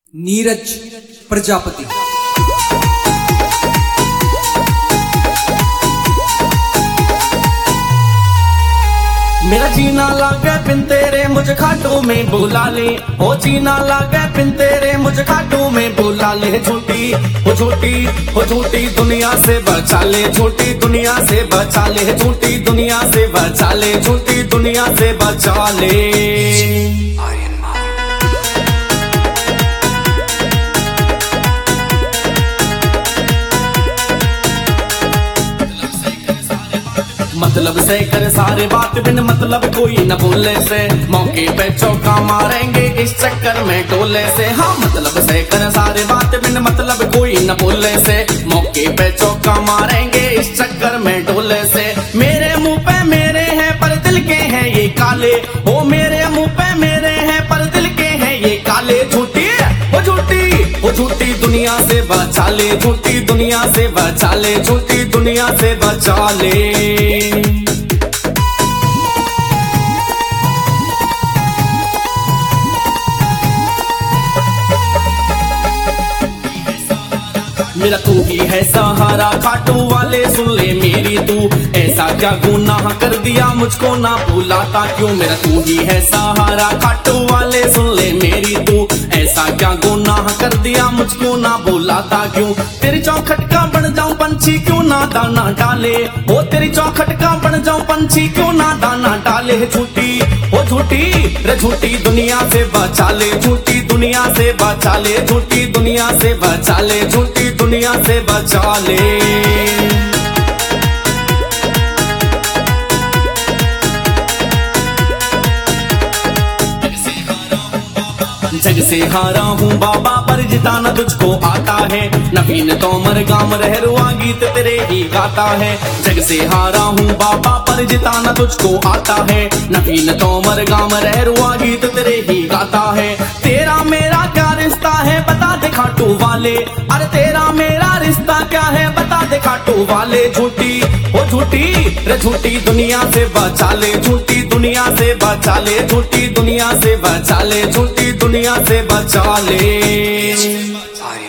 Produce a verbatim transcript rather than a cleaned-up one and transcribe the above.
नीरज प्रजापति। मेरा जीना लागे बिन तेरे मुझे खाटू में बुला ले, ओ जीना लागे बिन तेरे मुझे खाटू में बुला ले। झूठी वो झूठी वो झूठी दुनिया से बचा ले, झूठी दुनिया से बचा ले, झूठी दुनिया से बचा ले, झूठी दुनिया से बचा ले। मतलब से कर सारे बात बिन मतलब कोई न बोले से, मौके पे चौका मारेंगे इस चक्कर में टोले से। हाँ मतलब से कर सारे बात बिन मतलब कोई न बोले से, मौके पे चौका मारेंगे इस चक्कर में टोले से। मेरे मुंह पे मेरे हैं पर दिल के हैं ये काले, ओ मेरे मुंह पे मेरे हैं पर दिल के हैं ये काले। झूठी वो झूठी वो झूठी दुनिया से बचा ले, झूठी दुनिया से बचा ले, झूठी दुनिया से बचा ले। मेरा तू ही है सहारा, खाटू वाले सुन ले मेरी तू, ऐसा क्या गुनाह कर दिया मुझको ना भुलाता क्यों। मेरा तू ही है सहारा, खाटू वाले सुन ले मेरी तू, ऐसा क्या गुनाह कर दिया मुझको ना भुलाता क्यों। तेरी चौखट का बन जाऊं पंछी क्यों ना दाना डाले, ओ तेरी चौखट का बन जाऊं पंछी क्यों ना दाना डाले। झूठी ओ झूठी रे झूठी दुनिया से बचा ले, झूठी दुनिया से बचा ले, झूठी दुनिया से बचा ले, झूठी दुनिया से बचा ले। जग से हारा हूँ बाबा पर जिताना तुझको आता है, नवीन तोमर गाम रहरुआ गीत तेरे ही गाता है। जग से हारा हूँ बाबा पर जिताना तुझको आता है, नवीन तोमर गाम रहरुआ गीत तेरे ही गाता है। तेरा मेरा क्या रिश्ता है बता दे खाटू वाले, अरे तेरा मेरा रिश्ता क्या है बता दे खाटू वाले। झूठी ओ झूठी रे झूठी दुनिया से बचा ले, झूठी दुनिया से बचा ले, झूठी दुनिया से बचा ले, झूठी दुनिया से बचा ले।